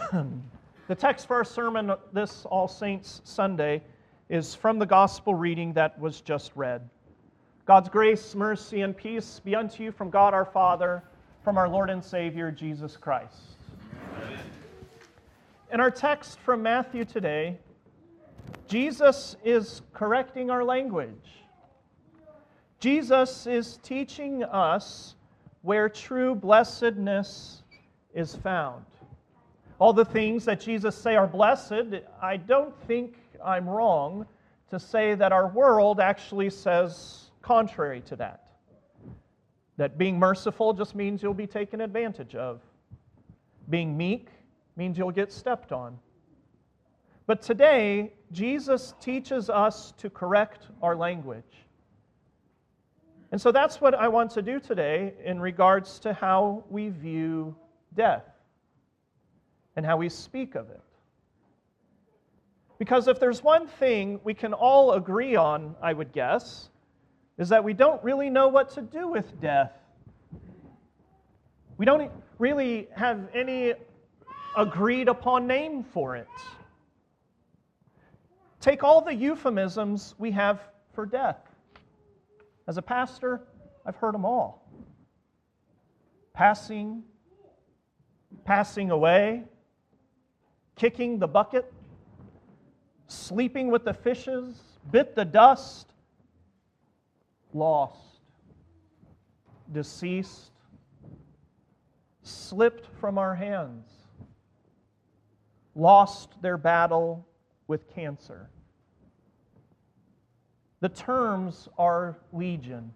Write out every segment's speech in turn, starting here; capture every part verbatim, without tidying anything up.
The text for our sermon this All Saints Sunday is from the gospel reading that was just read. God's grace, mercy, and peace be unto you from God our Father, from our Lord and Savior, Jesus Christ. Amen. In our text from Matthew today, Jesus is correcting our language. Jesus is teaching us where true blessedness is found. All the things that Jesus say are blessed, I don't think I'm wrong to say that our world actually says contrary to that. That being merciful just means you'll be taken advantage of. Being meek means you'll get stepped on. But today, Jesus teaches us to correct our language. And so that's what I want to do today in regards to how we view death and how we speak of it. Because if there's one thing we can all agree on, I would guess, is that we don't really know what to do with death. We don't really have any agreed upon name for it. Take all the euphemisms we have for death. As a pastor, I've heard them all. Passing, passing away, kicking the bucket, sleeping with the fishes, bit the dust, lost, deceased, slipped from our hands, lost their battle with cancer. The terms are legion.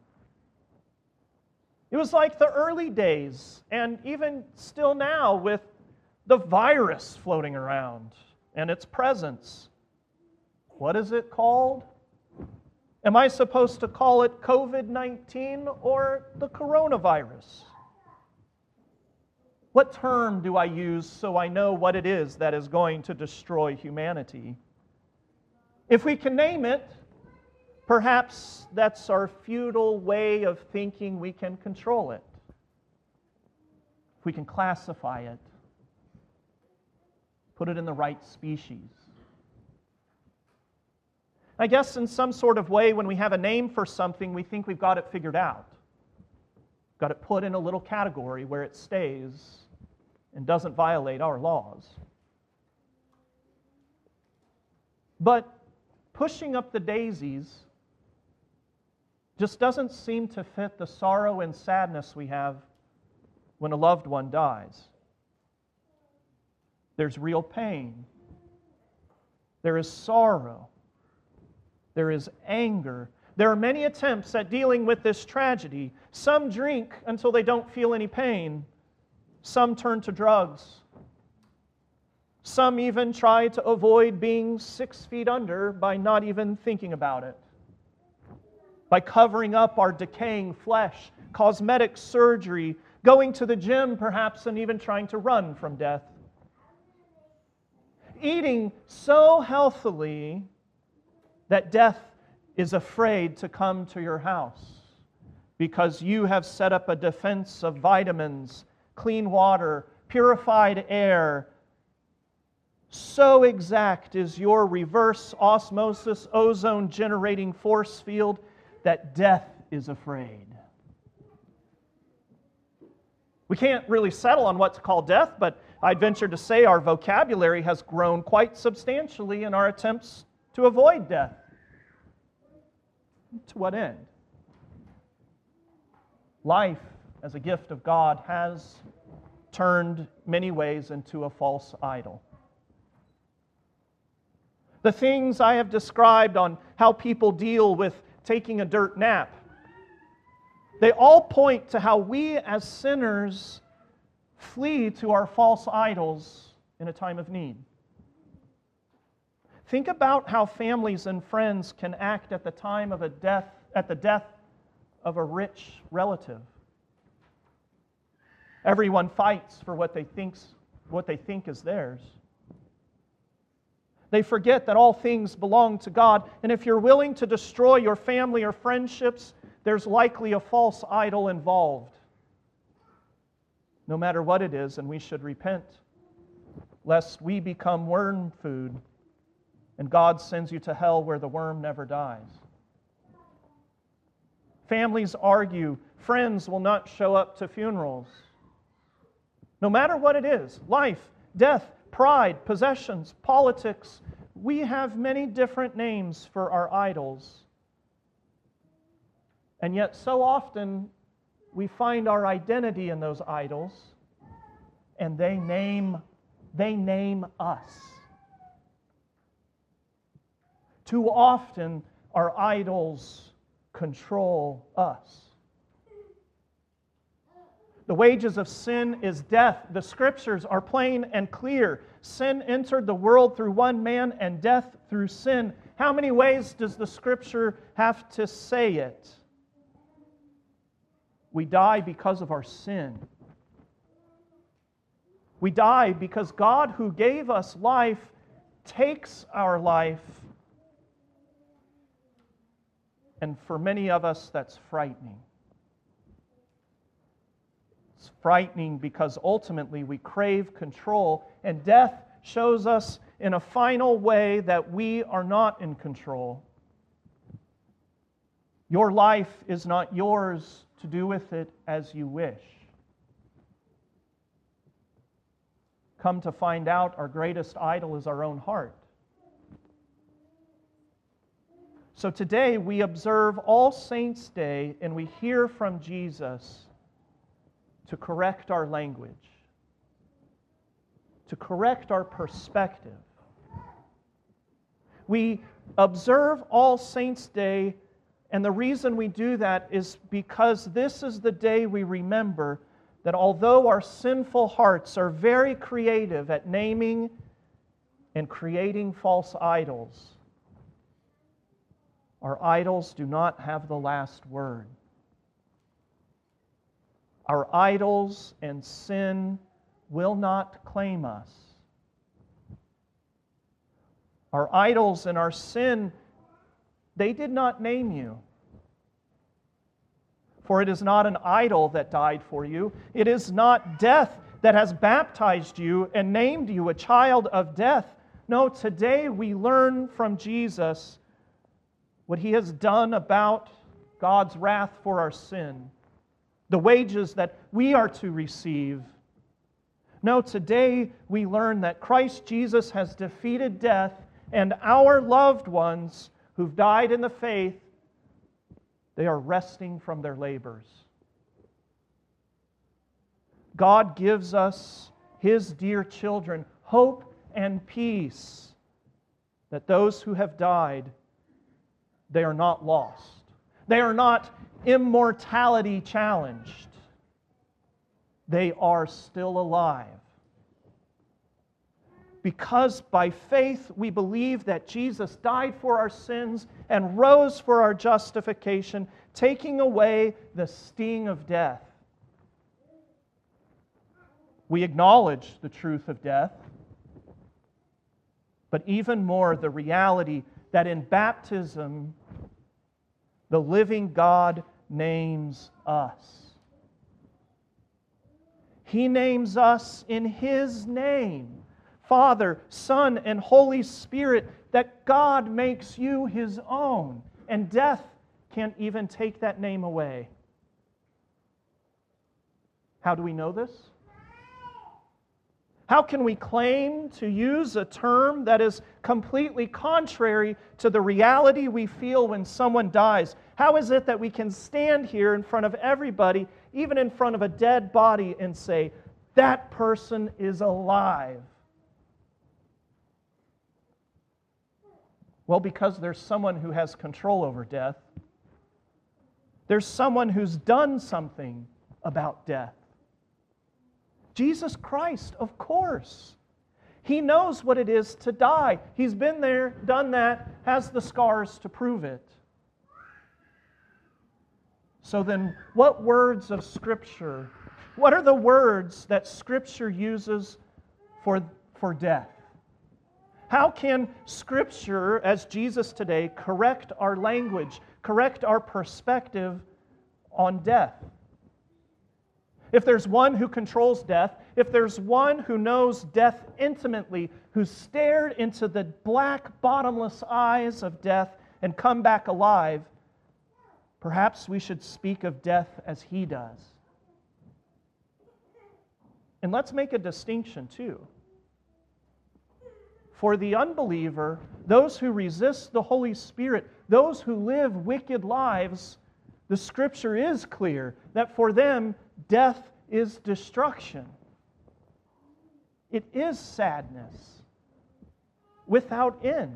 It was like the early days, and even still now with the virus floating around and its presence. What is it called? Am I supposed to call it covid nineteen or the coronavirus? What term do I use so I know what it is that is going to destroy humanity? If we can name it, perhaps that's our futile way of thinking we can control it. If we can classify it, put it in the right species. I guess in some sort of way, when we have a name for something, we think we've got it figured out. Got it put in a little category where it stays and doesn't violate our laws. But pushing up the daisies just doesn't seem to fit the sorrow and sadness we have when a loved one dies. There's real pain. There is sorrow. There is anger. There are many attempts at dealing with this tragedy. Some drink until they don't feel any pain. Some turn to drugs. Some even try to avoid being six feet under by not even thinking about it. By covering up our decaying flesh, cosmetic surgery, going to the gym perhaps, and even trying to run from death. Eating so healthily that death is afraid to come to your house because you have set up a defense of vitamins, clean water, purified air. So exact is your reverse osmosis ozone generating force field that death is afraid. We can't really settle on what to call death, but I'd venture to say our vocabulary has grown quite substantially in our attempts to avoid death. To what end? Life, as a gift of God, has turned many ways into a false idol. The things I have described on how people deal with taking a dirt nap, they all point to how we as sinners flee to our false idols in a time of need. Think about how families and friends can act at the time of a death, at the death of a rich relative. Everyone fights for what they thinks, what they think is theirs. They forget that all things belong to God, and if you're willing to destroy your family or friendships, there's likely a false idol involved. No matter what it is, and we should repent. lest we become worm food and God sends you to hell where the worm never dies. Families argue. Friends will not show up to funerals. No matter what it is, life, death, pride, possessions, politics, we have many different names for our idols. And yet so often we find our identity in those idols, and they name, they name us. Too often our idols control us. The wages of sin is death. The Scriptures are plain and clear. Sin entered the world through one man, and death through sin. How many ways does the Scripture have to say it? We die because of our sin. We die because God, who gave us life, takes our life. And for many of us, that's frightening. It's frightening because ultimately we crave control, and death shows us in a final way that we are not in control. Your life is not yours to do with it as you wish. Come to find out, our greatest idol is our own heart. So today we observe All Saints' Day and we hear from Jesus to correct our language, to correct our perspective. We observe All Saints' Day, and the reason we do that is because this is the day we remember that although our sinful hearts are very creative at naming and creating false idols, our idols do not have the last word. Our idols and sin will not claim us. Our idols and our sin, they did not name you. For it is not an idol that died for you. It is not death that has baptized you and named you a child of death. No, today we learn from Jesus what He has done about God's wrath for our sin, the wages that we are to receive. No, today we learn that Christ Jesus has defeated death, and our loved ones who've died in the faith, they are resting from their labors. God gives us, His dear children, hope and peace that those who have died, they are not lost. They are not immortality challenged. They are still alive. Because by faith we believe that Jesus died for our sins and rose for our justification, taking away the sting of death. We acknowledge the truth of death, but even more the reality that in baptism, the living God names us. He names us in His name, Father, Son, and Holy Spirit, that God makes you His own, and death can't even take that name away. How do we know this? How can we claim to use a term that is completely contrary to the reality we feel when someone dies? How is it that we can stand here in front of everybody, even in front of a dead body, and say, that person is alive? Well, because there's someone who has control over death. There's someone who's done something about death. Jesus Christ, of course. He knows what it is to die. He's been there, done that, has the scars to prove it. So then, what words of Scripture, what are the words that Scripture uses for, for death? How can Scripture, as Jesus today, correct our language, correct our perspective on death? If there's one who controls death, if there's one who knows death intimately, who stared into the black, bottomless eyes of death and come back alive, perhaps we should speak of death as he does. And let's make a distinction too. For the unbeliever, those who resist the Holy Spirit, those who live wicked lives, the Scripture is clear that for them, death is destruction. It is sadness without end.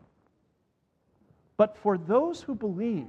But for those who believe,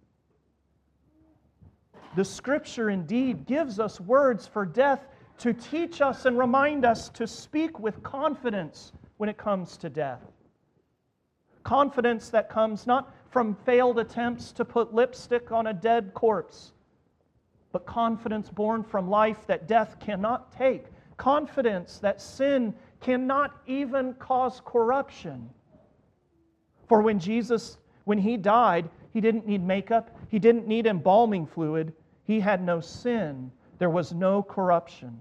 the Scripture indeed gives us words for death to teach us and remind us to speak with confidence when it comes to death. Confidence that comes not from failed attempts to put lipstick on a dead corpse, but confidence born from life that death cannot take. Confidence that sin cannot even cause corruption. For when Jesus, when He died, He didn't need makeup, He didn't need embalming fluid, He had no sin, there was no corruption.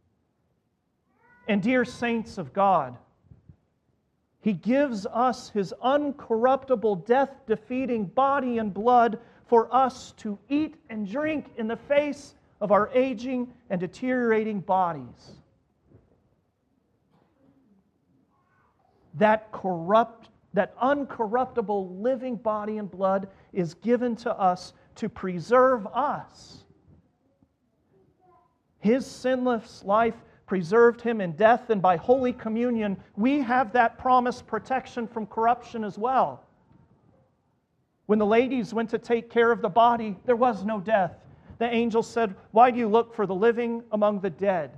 And dear saints of God, He gives us His uncorruptible, death-defeating body and blood for us to eat and drink in the face of our aging and deteriorating bodies. That corrupt, that uncorruptible living body and blood is given to us to preserve us. His sinless life preserved Him in death, and by Holy Communion, we have that promised protection from corruption as well. When the ladies went to take care of the body, there was no death. The angel said, "Why do you look for the living among the dead?"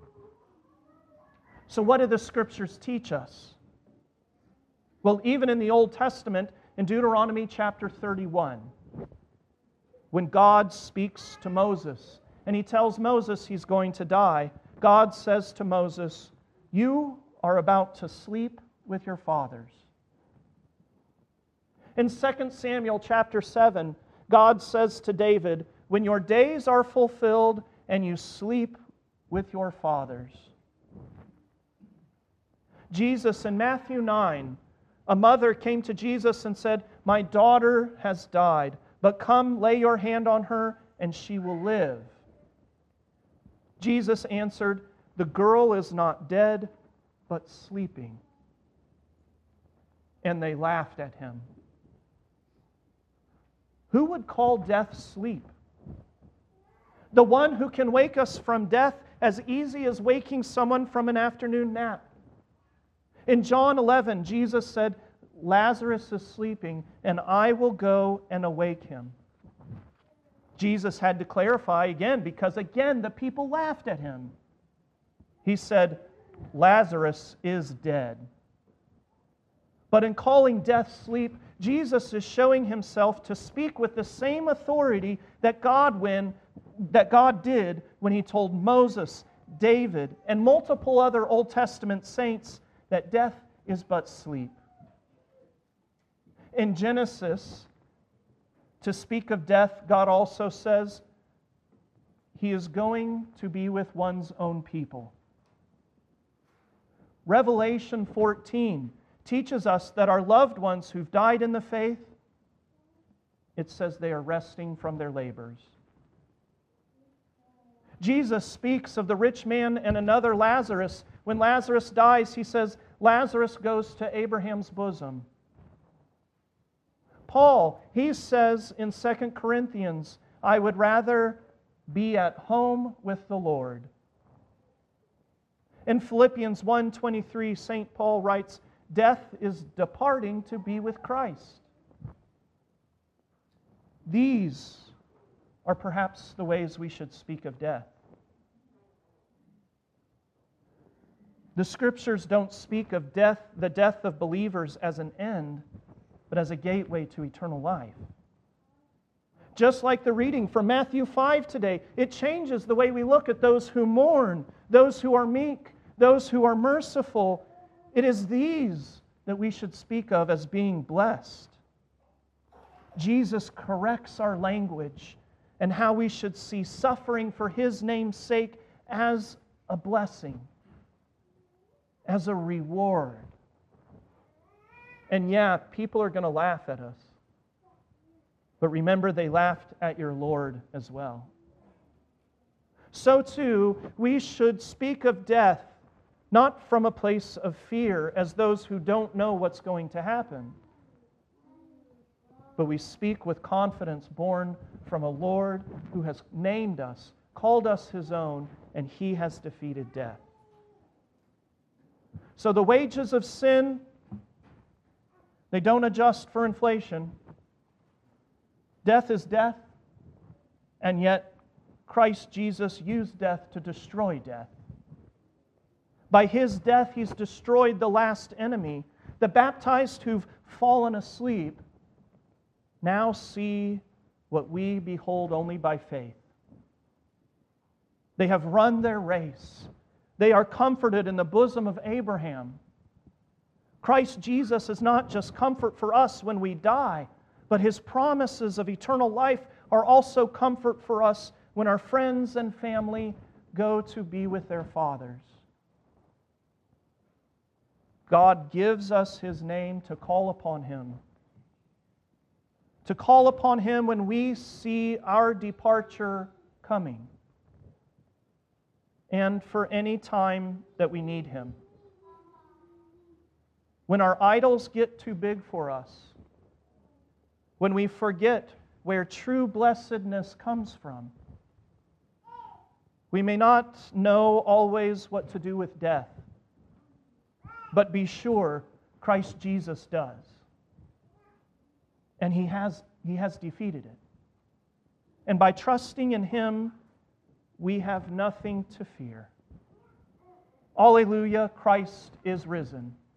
So what do the Scriptures teach us? Well, even in the Old Testament, in Deuteronomy chapter thirty-one, when God speaks to Moses, and He tells Moses he's going to die, God says to Moses, "You are about to sleep with your fathers." In Second Samuel chapter seven, God says to David, "When your days are fulfilled and you sleep with your fathers." Jesus in Matthew nine, a mother came to Jesus and said, "My daughter has died, but come lay your hand on her and she will live." Jesus answered, "The girl is not dead, but sleeping." And they laughed at Him. Who would call death sleep? The one who can wake us from death as easy as waking someone from an afternoon nap. In John eleven, Jesus said, "Lazarus is sleeping, and I will go and awake him." Jesus had to clarify again, because again the people laughed at Him. He said, "Lazarus is dead." But in calling death sleep, Jesus is showing Himself to speak with the same authority that God, when, that God did when He told Moses, David, and multiple other Old Testament saints that death is but sleep. In Genesis, to speak of death, God also says He is going to be with one's own people. Revelation fourteen teaches us that our loved ones who've died in the faith, it says they are resting from their labors. Jesus speaks of the rich man and another Lazarus. When Lazarus dies, He says, "Lazarus goes to Abraham's bosom." Paul, he says in Second Corinthians, "I would rather be at home with the Lord." In Philippians one twenty-three, Saint Paul writes, "Death is departing to be with Christ." These are perhaps the ways we should speak of death. The Scriptures don't speak of death, the death of believers, as an end, but as a gateway to eternal life. Just like the reading from Matthew five today, it changes the way we look at those who mourn, those who are meek, those who are merciful. It is these that we should speak of as being blessed. Jesus corrects our language. and how we should see suffering for His name's sake as a blessing, as a reward. And yeah, people are going to laugh at us. But remember, they laughed at your Lord as well. So too, we should speak of death not from a place of fear as those who don't know what's going to happen, but we speak with confidence born from a Lord who has named us, called us His own, and He has defeated death. So the wages of sin, they don't adjust for inflation. Death is death, and yet Christ Jesus used death to destroy death. By His death, He's destroyed the last enemy. The baptized who've fallen asleep now see what we behold only by faith. They have run their race. They are comforted in the bosom of Abraham. Christ Jesus is not just comfort for us when we die, but His promises of eternal life are also comfort for us when our friends and family go to be with their fathers. God gives us His name to call upon Him. To call upon Him when we see our departure coming. And for any time that we need Him. When our idols get too big for us. When we forget where true blessedness comes from. We may not know always what to do with death. But be sure Christ Jesus does. And He has, He has defeated it. And by trusting in Him, we have nothing to fear. Alleluia, Christ is risen.